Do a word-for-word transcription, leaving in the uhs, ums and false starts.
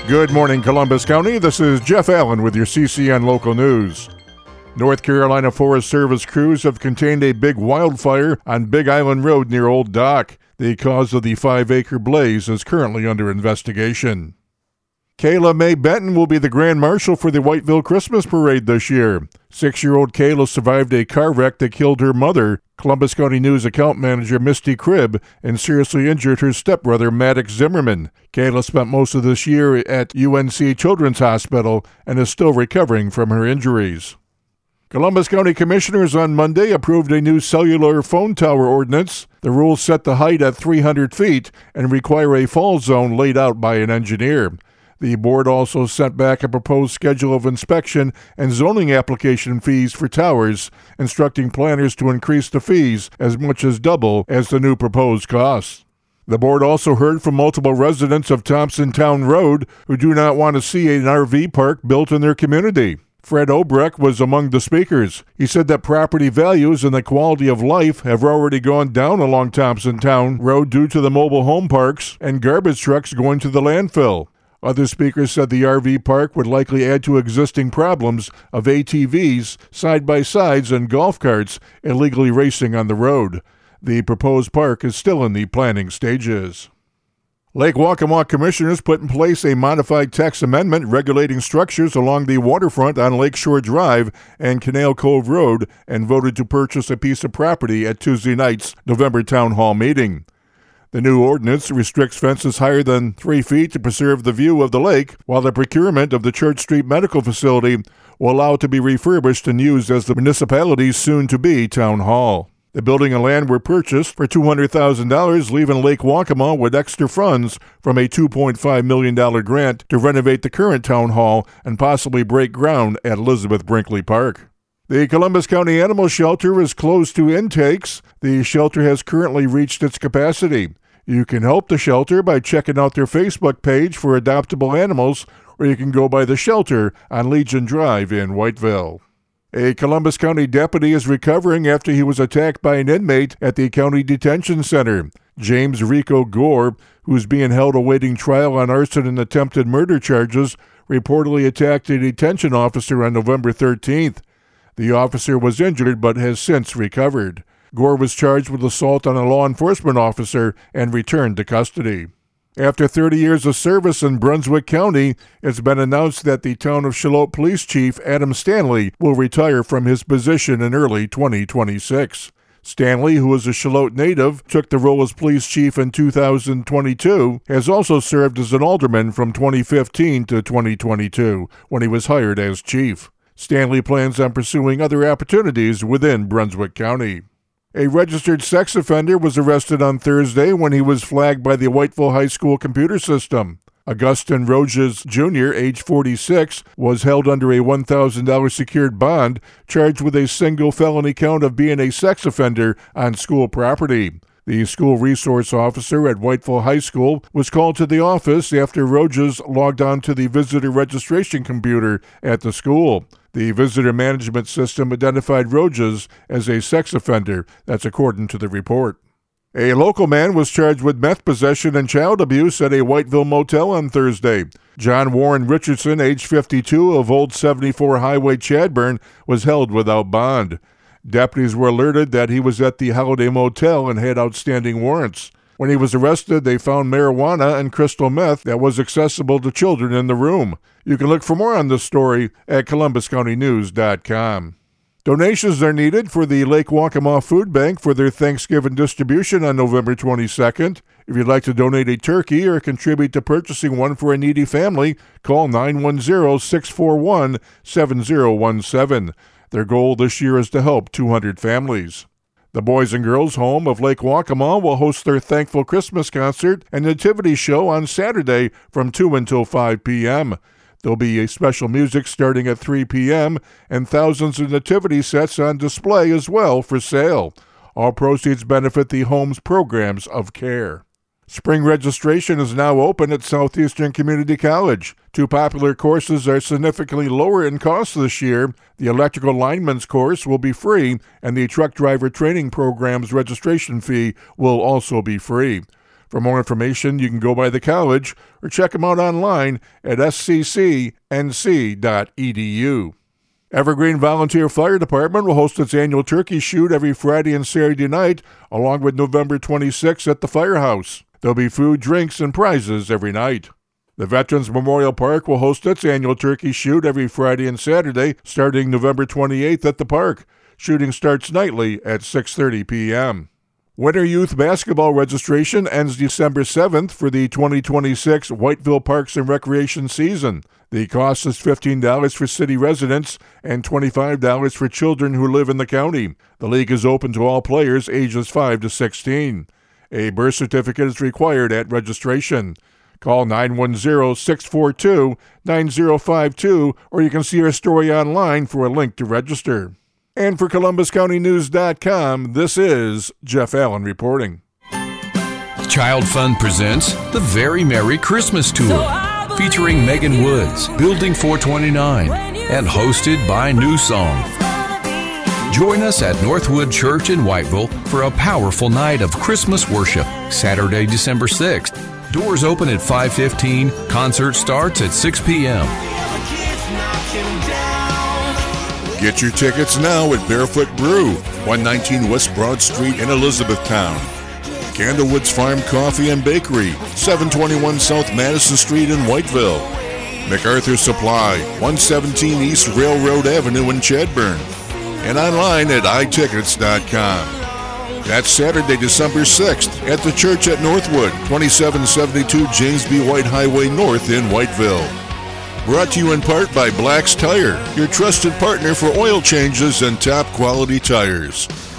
Good morning, Columbus County. This is Jeff Allen with your C C N Local News. North Carolina Forest Service crews have contained a big wildfire on Big Island Road near Old Dock. The cause of the five-acre blaze is currently under investigation. Kayla Mae Benton will be the Grand Marshal for the Whiteville Christmas Parade this year. Six-year-old Kayla survived a car wreck that killed her mother, Columbus County News account manager Misty Cribb, and seriously injured her stepbrother Maddox Zimmerman. Kayla spent most of this year at U N C Children's Hospital and is still recovering from her injuries. Columbus County Commissioners on Monday approved a new cellular phone tower ordinance. The rules set the height at three hundred feet and require a fall zone laid out by an engineer. The board also sent back a proposed schedule of inspection and zoning application fees for towers, instructing planners to increase the fees as much as double as the new proposed costs. The board also heard from multiple residents of Thompson Town Road who do not want to see an R V park built in their community. Fred Obrecht was among the speakers. He said that property values and the quality of life have already gone down along Thompson Town Road due to the mobile home parks and garbage trucks going to the landfill. Other speakers said the R V park would likely add to existing problems of A T Vs, side-by-sides, and golf carts illegally racing on the road. The proposed park is still in the planning stages. Lake Waccamaw commissioners put in place a modified text amendment regulating structures along the waterfront on Lakeshore Drive and Canal Cove Road and voted to purchase a piece of property at Tuesday night's November Town Hall meeting. The new ordinance restricts fences higher than three feet to preserve the view of the lake, while the procurement of the Church Street Medical Facility will allow it to be refurbished and used as the municipality's soon-to-be town hall. The building and land were purchased for two hundred thousand dollars, leaving Lake Waccamaw with extra funds from a two point five million dollars grant to renovate the current town hall and possibly break ground at Elizabeth Brinkley Park. The Columbus County Animal Shelter is closed to intakes. The shelter has currently reached its capacity. You can help the shelter by checking out their Facebook page for adoptable animals, or you can go by the shelter on Legion Drive in Whiteville. A Columbus County deputy is recovering after he was attacked by an inmate at the county detention center. James Rico Gore, who's being held awaiting trial on arson and attempted murder charges, reportedly attacked a detention officer on November thirteenth. The officer was injured but has since recovered. Gore was charged with assault on a law enforcement officer and returned to custody. After thirty years of service in Brunswick County, it's been announced that the town of Shallotte Police Chief Adam Stanley will retire from his position in early twenty twenty-six. Stanley, who is a Shallotte native, took the role as police chief in two thousand twenty-two, has also served as an alderman from twenty fifteen to twenty twenty-two, when he was hired as chief. Stanley plans on pursuing other opportunities within Brunswick County. A registered sex offender was arrested on Thursday when he was flagged by the Whiteville High School computer system. Augustin Roges Junior, age forty-six, was held under a one thousand dollars secured bond, charged with a single felony count of being a sex offender on school property. The school resource officer at Whiteville High School was called to the office after Roges logged on to the visitor registration computer at the school. The visitor management system identified Roges as a sex offender. That's according to the report. A local man was charged with meth possession and child abuse at a Whiteville motel on Thursday. John Warren Richardson, age fifty-two, of Old seventy-four Highway Chadburn, was held without bond. Deputies were alerted that he was at the Holiday Motel and had outstanding warrants. When he was arrested, they found marijuana and crystal meth that was accessible to children in the room. You can look for more on this story at columbus county news dot com. Donations are needed for the Lake Waccamaw Food Bank for their Thanksgiving distribution on November twenty-second. If you'd like to donate a turkey or contribute to purchasing one for a needy family, call nine one zero, six four one, seven zero one seven. Their goal this year is to help two hundred families. The Boys and Girls Home of Lake Waccamaw will host their Thankful Christmas concert and nativity show on Saturday from two until five p.m. There'll be a special music starting at three p.m. and thousands of nativity sets on display as well for sale. All proceeds benefit the home's programs of care. Spring registration is now open at Southeastern Community College. Two popular courses are significantly lower in cost this year. The electrical lineman's course will be free, and the truck driver training program's registration fee will also be free. For more information, you can go by the college or check them out online at s c c n c dot e d u. Evergreen Volunteer Fire Department will host its annual turkey shoot every Friday and Saturday night, along with November twenty-sixth at the firehouse. There'll be food, drinks, and prizes every night. The Veterans Memorial Park will host its annual turkey shoot every Friday and Saturday, starting November twenty-eighth at the park. Shooting starts nightly at six thirty p.m. Winter Youth Basketball registration ends December seventh for the twenty twenty-six Whiteville Parks and Recreation season. The cost is fifteen dollars for city residents and twenty-five dollars for children who live in the county. The league is open to all players ages five to sixteen. A birth certificate is required at registration. Call nine one zero, six four two, nine zero five two or you can see our story online for a link to register. And for Columbus County News dot com, this is Jeff Allen reporting. Child Fund presents the Very Merry Christmas Tour, featuring Megan Woods, Building four twenty-nine, and hosted by New Song. Join us at Northwood Church in Whiteville for a powerful night of Christmas worship, Saturday, December sixth. Doors open at five fifteen. Concert starts at six p.m. Get your tickets now at Barefoot Brew, one nineteen West Broad Street in Elizabethtown. Candlewoods Farm Coffee and Bakery, seven twenty-one South Madison Street in Whiteville. MacArthur Supply, one seventeen East Railroad Avenue in Chadbourn. And online at i tickets dot com. That's Saturday, December sixth at the church at Northwood, twenty-seven seventy-two James B. White Highway North in Whiteville. Brought to you in part by Black's Tire, your trusted partner for oil changes and top quality tires.